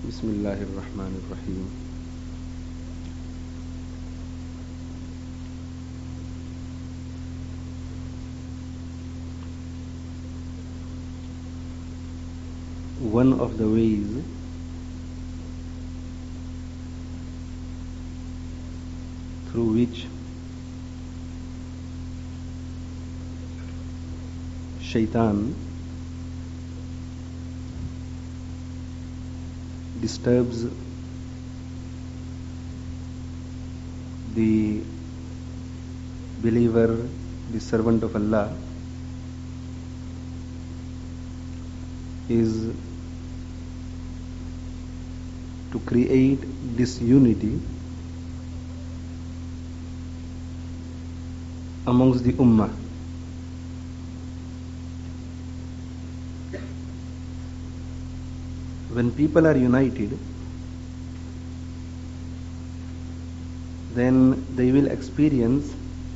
Bismillahir Rahmanir Rahim. One of the ways through which Shaitan disturbs the believer, the servant of Allah, is to create disunity amongst the ummah. When people are united, then they will experience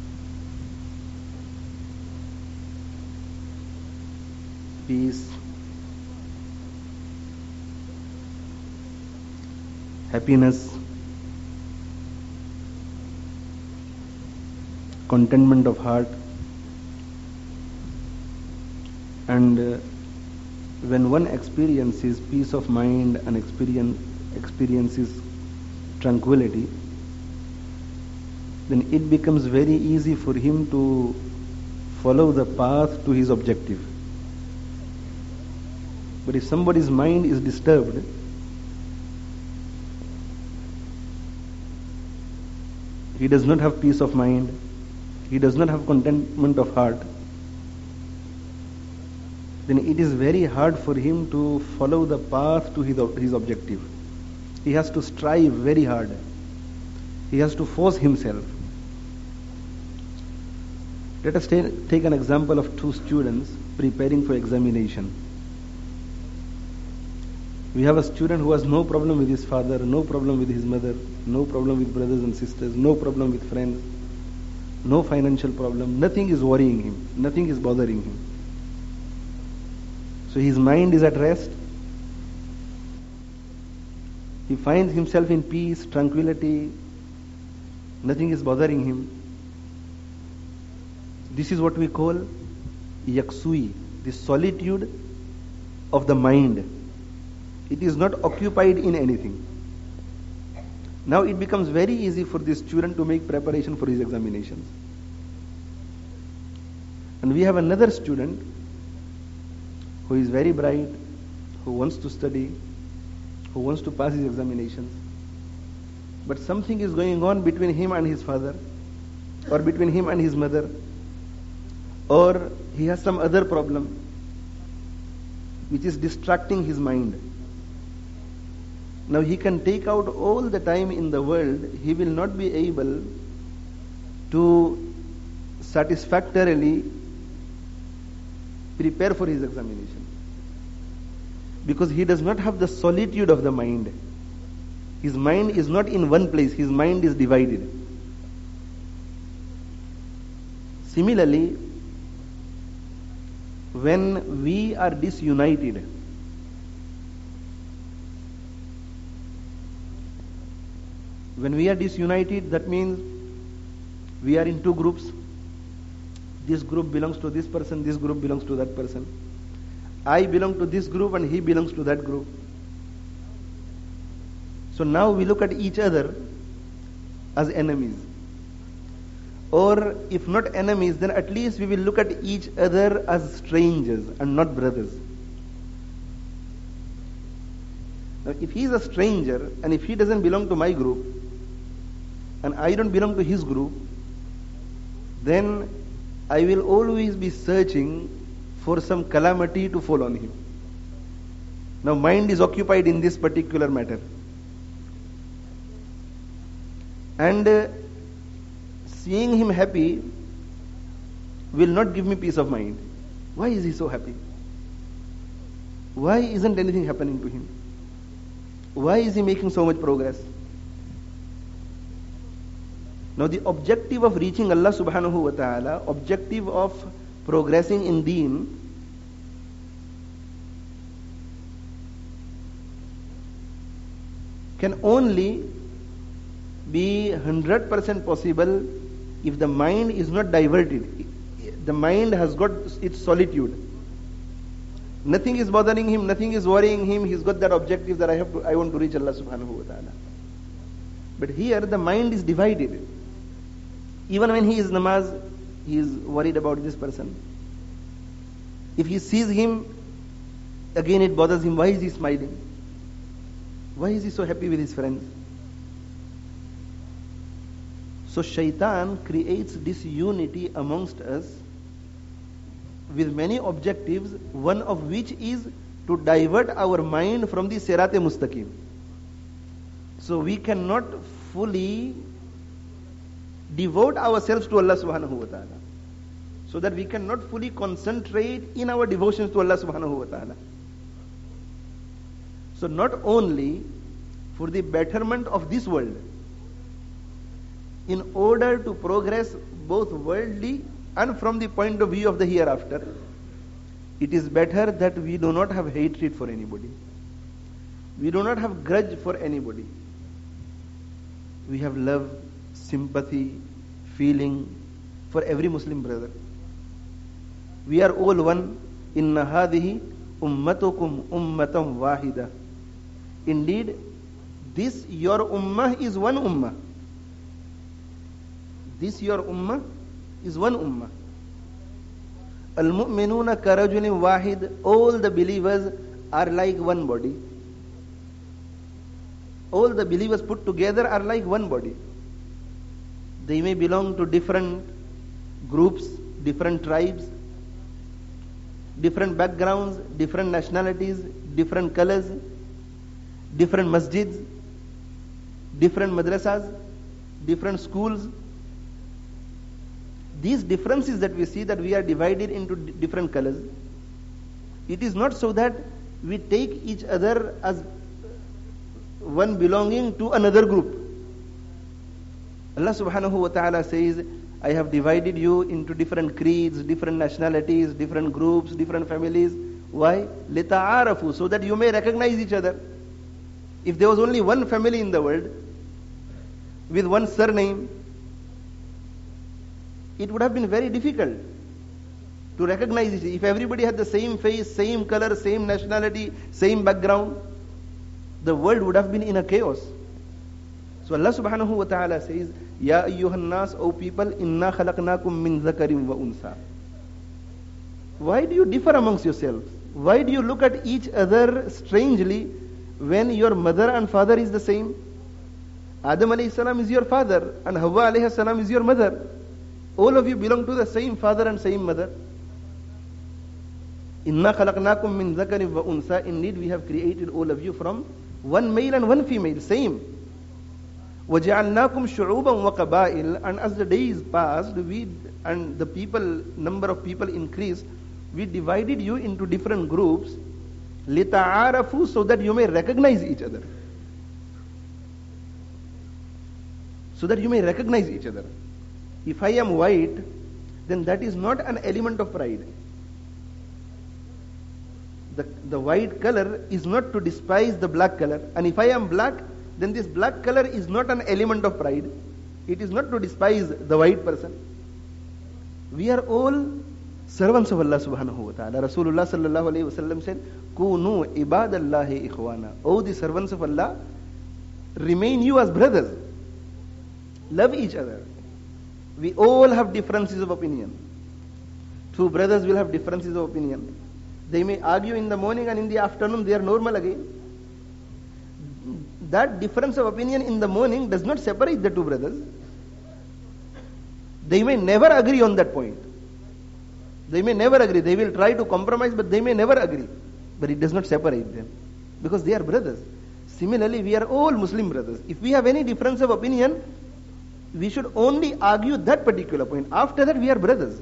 peace, happiness, contentment of heart, and when one experiences peace of mind and experiences tranquility, then it becomes very easy for him to follow the path to his objective. But if somebody's mind is disturbed, he does not have peace of mind, he does not have contentment of heart, then it is very hard for him to follow the path to his objective. He has to strive very hard. He has to force himself. Let us take an example of two students preparing for examination. We have a student who has no problem with his father, no problem with his mother, no problem with brothers and sisters, no problem with friends, no financial problem. Nothing is worrying him. Nothing is bothering him. So his mind is at rest. He finds himself in peace, tranquility. Nothing is bothering him. This is what we call yaksui, the solitude of the mind. It is not occupied in anything. Now it becomes very easy for this student to make preparation for his examinations. And we have another student who is very bright, who wants to study, who wants to pass his examinations. But something is going on between him and his father, or between him and his mother, or he has some other problem which is distracting his mind. Now he can take out all the time in the world, he will not be able to satisfactorily prepare for his examination, because he does not have the solitude of the mind. His mind is not in one place, his mind is divided. Similarly, when we are disunited, that means we are in two groups. This group belongs to this person, this group belongs to that person. I belong to this group and he belongs to that group. So now we look at each other as enemies. Or if not enemies, then at least we will look at each other as strangers and not brothers. Now if he is a stranger and if he doesn't belong to my group and I don't belong to his group, then I will always be searching for some calamity to fall on him. Now mind is occupied in this particular matter. And seeing him happy will not give me peace of mind. Why is he so happy? Why isn't anything happening to him? Why is he making so much progress? Now the objective of reaching Allah subhanahu wa ta'ala, objective of progressing in deen, can only be 100% possible if the mind is not diverted. The mind has got its solitude. Nothing is bothering him, nothing is worrying him. He's got that objective that I want to reach Allah subhanahu wa ta'ala. But here the mind is divided. Even when he is namaz, he is worried about this person. If he sees him, again it bothers him. Why is he smiling? Why is he so happy with his friends? So shaitan creates disunity amongst us with many objectives, one of which is to divert our mind from the Sirat-e Mustaqim. So we cannot fully devote ourselves to Allah subhanahu wa ta'ala. So that we cannot fully concentrate in our devotions to Allah subhanahu wa ta'ala. So not only for the betterment of this world, in order to progress both worldly and from the point of view of the hereafter, it is better that we do not have hatred for anybody. We do not have grudge for anybody. We have love, sympathy, feeling for every Muslim brother. We are all one. Inna hadihi ummatukum ummatam wahida. Indeed, this your ummah is one ummah. This your ummah is one ummah. Al-mu'minuna karajulin wahid. All the believers are like one body. All the believers put together are like one body. They may belong to different groups, different tribes, different backgrounds, different nationalities, different colors, different masjids, different madrasas, different schools. These differences that we see, that we are divided into different colors, it is not so that we take each other as one belonging to another group. Allah subhanahu wa ta'ala says, I have divided you into different creeds, different nationalities, different groups, different families. Why? لِتَعَارَفُوا, so that you may recognize each other. If there was only one family in the world, with one surname, it would have been very difficult to recognize it. If everybody had the same face, same color, same nationality, same background, the world would have been in a chaos. So Allah subhanahu wa ta'ala says, Ya ayyuhan nas, O people, inna khalaqnakum min zakarin wa unsa. Why do you differ amongst yourselves? Why do you look at each other strangely when your mother and father is the same? Adam alayhi salam is your father and Hawa alayhi salam is your mother. All of you belong to the same father and same mother. Inna khalaqnakum min zakarin wa unsa. Indeed, we have created all of you from one male and one female, same. وَجَعَلْنَاكُمْ شُعُوبًا وَقَبَائِلَ. And as the days passed, and the number of people increased, we divided you into different groups, لِتَعَارَفُوا, so that you may recognize each other. So that you may recognize each other. If I am white, then that is not an element of pride. The white color is not to despise the black color. And if I am black, then this black color is not an element of pride. It is not to despise the white person. We are all servants of Allah subhanahu wa ta'ala. Rasulullah sallallahu alayhi wa sallam said, Kunu ibadallahi ikhwana. O the servants of Allah, remain you as brothers. Love each other. We all have differences of opinion. Two brothers will have differences of opinion. They may argue in the morning and in the afternoon they are normal again. That difference of opinion in the morning does not separate the two brothers. They may never agree on that point. They may never agree. They will try to compromise, but they may never agree. But it does not separate them, because they are brothers. Similarly, we are all Muslim brothers. If we have any difference of opinion, we should only argue that particular point. After that, we are brothers.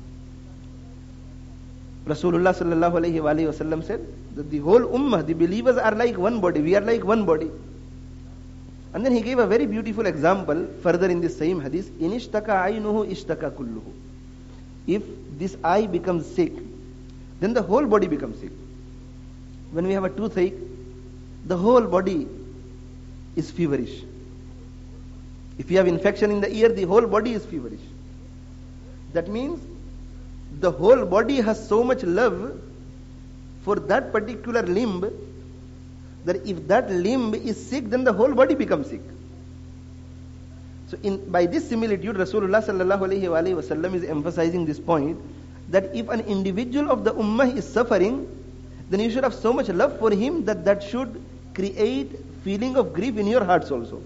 Rasulullah sallallahu alayhi wa sallam said that the whole ummah, the believers, are like one body. We are like one body. And then he gave a very beautiful example further in this same hadith. In ishtaka aynuhu ishtaka kulluhu. If this eye becomes sick, then the whole body becomes sick. When we have a toothache, the whole body is feverish. If you have infection in the ear, the whole body is feverish. That means the whole body has so much love for that particular limb that if that limb is sick, then the whole body becomes sick. So by this similitude, Rasulullah sallallahu alaihi wasallam is emphasizing this point, that if an individual of the ummah is suffering, then you should have so much love for him that should create feeling of grief in your hearts also.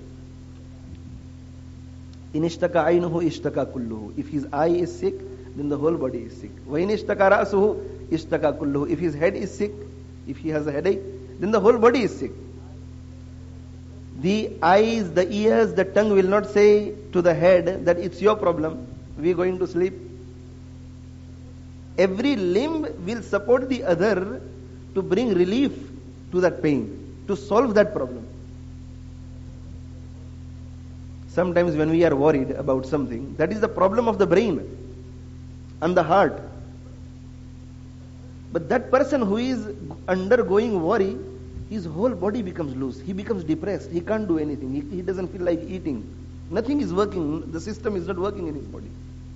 In ishtaka aynuhu ishtaka kulluhu. If his eye is sick, then the whole body is sick. Wa in ishtaka ra'suhu ishtaka kulluhu. If his head is sick, if he has a headache, then the whole body is sick. The eyes, the ears, the tongue will not say to the head that it's your problem, we are going to sleep. Every limb will support the other to bring relief to that pain, to solve that problem. Sometimes when we are worried about something, that is the problem of the brain and the heart. But that person who is undergoing worry, his whole body becomes loose. He becomes depressed. He can't do anything. He doesn't feel like eating. Nothing is working. The system is not working in his body.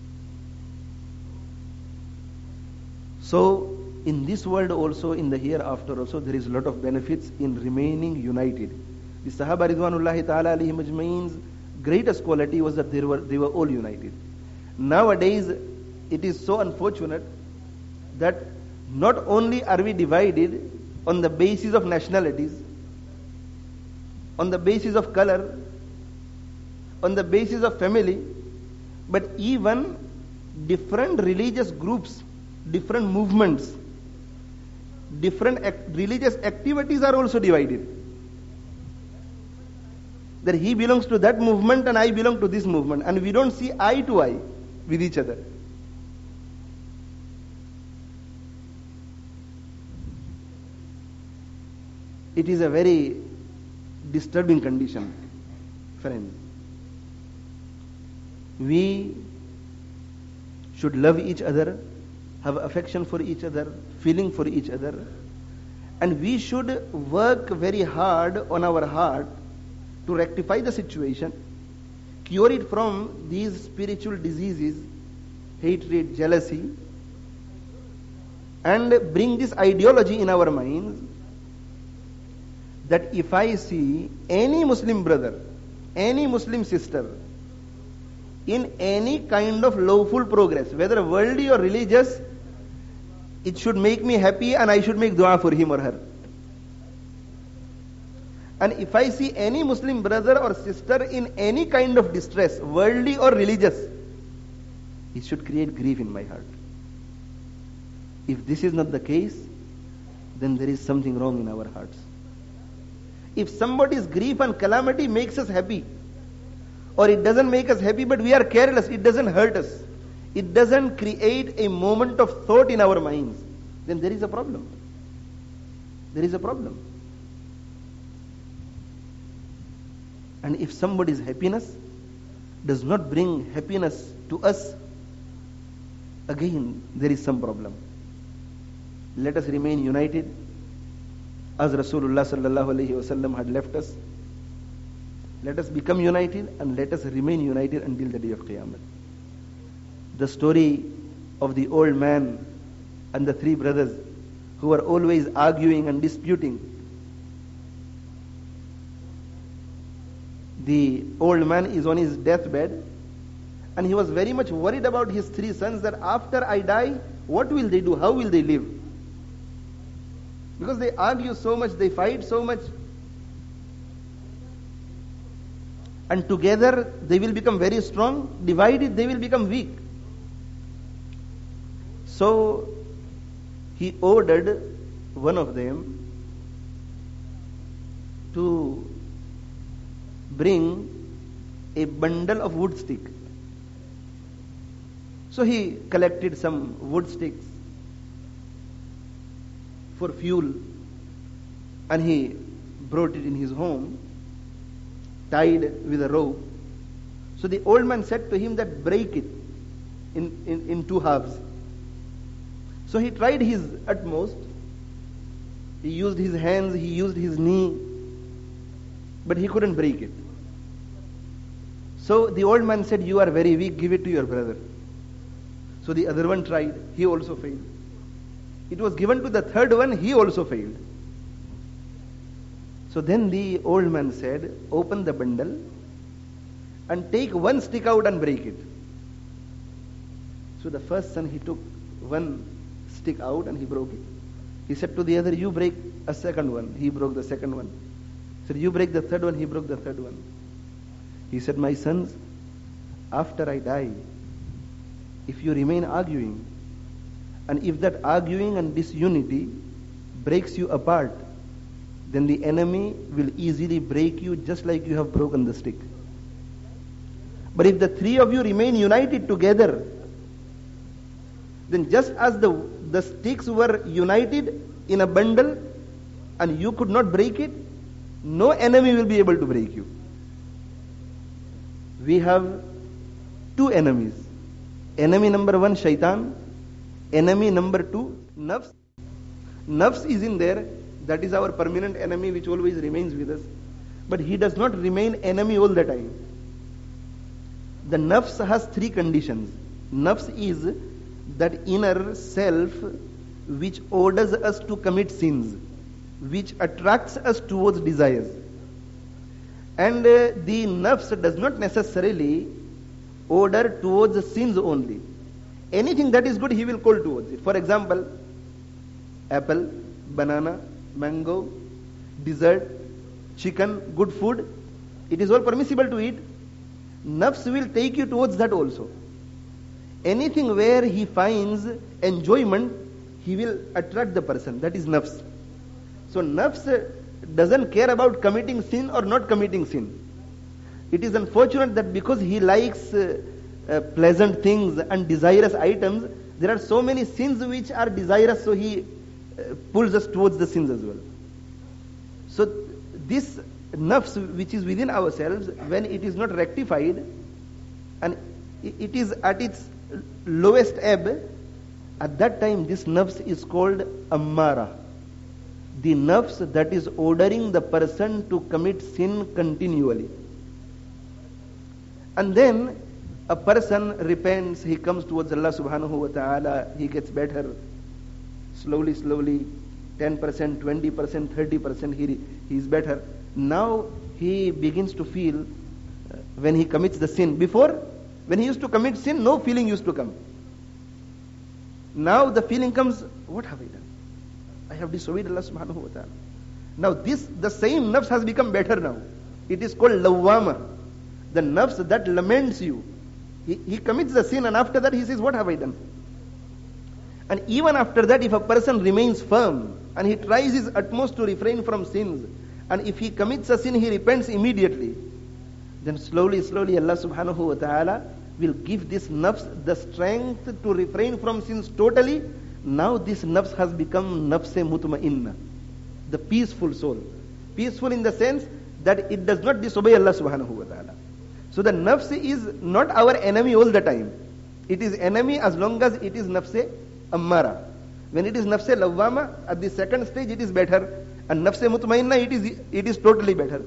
So, in this world also, in the hereafter also, there is a lot of benefits in remaining united. The Sahaba Ridwanullahi Ta'ala alayhim ajma'in's greatest quality was that they were all united. Nowadays, it is so unfortunate that not only are we divided on the basis of nationalities, on the basis of color, on the basis of family, but even different religious groups, different movements, different religious activities are also divided. That he belongs to that movement and I belong to this movement, and we don't see eye to eye with each other. It is a very disturbing condition, friends. We should love each other, have affection for each other, feeling for each other, and we should work very hard on our heart to rectify the situation, cure it from these spiritual diseases, hatred, jealousy, and bring this ideology in our minds that if I see any Muslim brother, any Muslim sister in any kind of lawful progress, whether worldly or religious, it should make me happy and I should make dua for him or her. And if I see any Muslim brother or sister in any kind of distress, worldly or religious, it should create grief in my heart. If this is not the case, then there is something wrong in our hearts. If somebody's grief and calamity makes us happy, or it doesn't make us happy but we are careless, it doesn't hurt us, it doesn't create a moment of thought in our minds, then there is a problem. There is a problem. And if somebody's happiness does not bring happiness to us, again there is some problem. Let us remain united as Rasulullah sallallahu alaihi wasallam had left us. Let us become united and let us remain united until the day of Qiyamah. The story of the old man and the three brothers who were always arguing and disputing. The old man is on his deathbed and he was very much worried about his three sons, that after I die, what will they do? How will they live? Because they argue so much, they fight so much. And together they will become very strong, divided they will become weak. So he ordered one of them to bring a bundle of wood stick. So he collected some wood sticks for fuel and he brought it in his home, tied with a rope. So the old man said to him that break it in two halves. So he tried his utmost. He used his hands, he used his knee, but he couldn't break it. So the old man said, "You are very weak, give it to your brother." So the other one tried, he also failed. It was given to the third one, he also failed. So then the old man said, "Open the bundle and take one stick out and break it." So the first son, he took one stick out and he broke it. He said to the other, "You break a second one." He broke the second one. He said, "You break the third one." He broke the third one. He said, "My sons, after I die, if you remain arguing, and if that arguing and disunity breaks you apart, then the enemy will easily break you just like you have broken the stick. But if the three of you remain united together, then just as the sticks were united in a bundle and you could not break it, no enemy will be able to break you." We have two enemies. Enemy number one, shaitan. Enemy number two, nafs. Nafs is in there. That is our permanent enemy which always remains with us. But he does not remain enemy all the time. The nafs has three conditions. Nafs is that inner self which orders us to commit sins, which attracts us towards desires. And the nafs does not necessarily order towards sins only. Anything that is good, he will call towards it. For example, apple, banana, mango, dessert, chicken, good food, it is all permissible to eat. Nafs will take you towards that also. Anything where he finds enjoyment, he will attract the person. That is nafs. So nafs doesn't care about committing sin or not committing sin. It is unfortunate that because he likes pleasant things and desirous items, there are so many sins which are desirous, so he pulls us towards the sins as well. So this nafs which is within ourselves, when it is not rectified and it is at its lowest ebb, at that time this nafs is called ammara. The nafs that is ordering the person to commit sin continually. And then a person repents, he comes towards Allah subhanahu wa ta'ala, he gets better. Slowly, 10%, 20%, 30%, he is better. Now he begins to feel when he commits the sin. Before, when he used to commit sin, no feeling used to come. Now the feeling comes, what have I done? I have disobeyed Allah subhanahu wa ta'ala. Now the same nafs has become better now. It is called lawwama. The nafs that laments you. He commits the sin and after that he says, what have I done? And even after that, if a person remains firm and he tries his utmost to refrain from sins, and if he commits a sin, he repents immediately, then slowly Allah subhanahu wa ta'ala will give this nafs the strength to refrain from sins totally. Now this nafs has become nafs-e mutma'inna, the peaceful soul. Peaceful in the sense that it does not disobey Allah subhanahu wa ta'ala. So the nafs is not our enemy all the time. It is enemy as long as it is nafs-e ammara. When it is nafs-e lawwama, at the second stage it is better. And nafs-e mutmainna, it is totally better.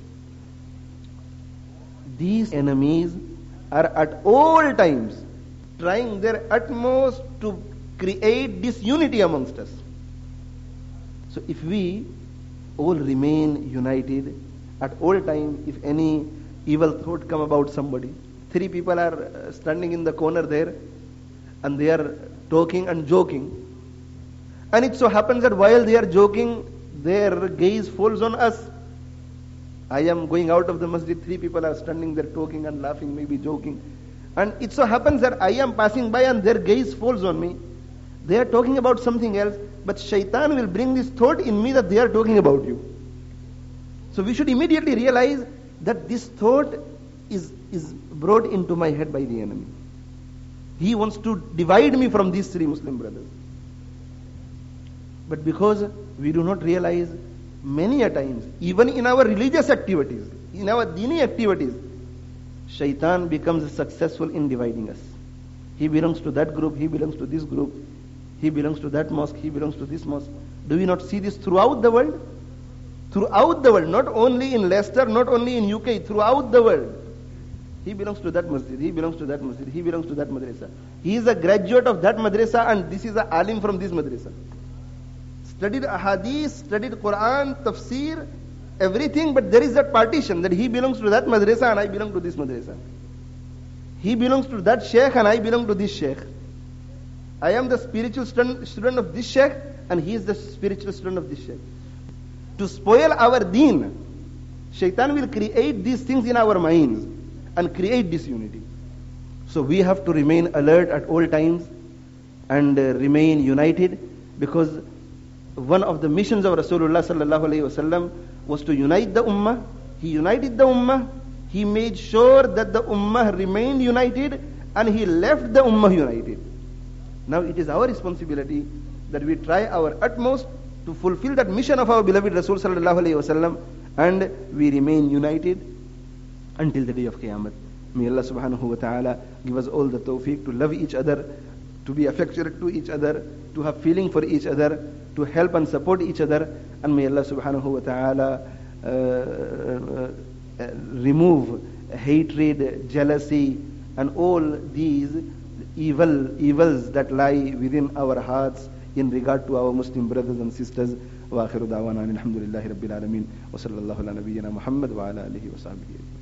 These enemies are at all times trying their utmost to create disunity amongst us. So if we all remain united, at all time, if any evil thought come about somebody, three people are standing in the corner there, and they are talking and joking, and it so happens that while they are joking, their gaze falls on us. I am going out of the masjid, three people are standing there talking and laughing, maybe joking, and it so happens that I am passing by and their gaze falls on me. They are talking about something else, but shaitan will bring this thought in me that they are talking about you. So we should immediately realize that this thought is brought into my head by the enemy. He wants to divide me from these three Muslim brothers. But because we do not realize, many a times, even in our religious activities, in our dini activities, shaitan becomes successful in dividing us. He belongs to that group, he belongs to this group, he belongs to that mosque, he belongs to this mosque. Do we not see this throughout the world? throughout the world, not only in Leicester, not only in UK, throughout the world. He belongs to that masjid, he belongs to that masjid, he belongs to that madrasa. He is a graduate of that madrasa and this is a alim from this madrasa. Studied ahadith, studied Quran, tafsir, everything, but there is that partition that he belongs to that madrasa and I belong to this madrasa. He belongs to that sheikh and I belong to this sheikh. I am the spiritual student of this sheikh and he is the spiritual student of this sheikh. To spoil our deen, shaitan will create these things in our minds and create disunity. So we have to remain alert at all times and remain united, because one of the missions of Rasulullah sallallahu alaihi wasallam was to unite the ummah. He united the ummah. He made sure that the ummah remained united and he left the ummah united. Now it is our responsibility that we try our utmost to fulfill that mission of our beloved Rasul sallallahu alaihi wasallam and we remain united until the day of Qiyamah. May Allah subhanahu wa ta'ala give us all the tawfiq to love each other, to be affectionate to each other, to have feeling for each other, to help and support each other, and may Allah subhanahu wa ta'ala remove hatred, jealousy, and all these evils that lie within our hearts in regard to our Muslim brothers and sisters. وآخر دعوانا الحمد لله رب العالمين وصلى الله على نبينا محمد وعلى آله وصحبه.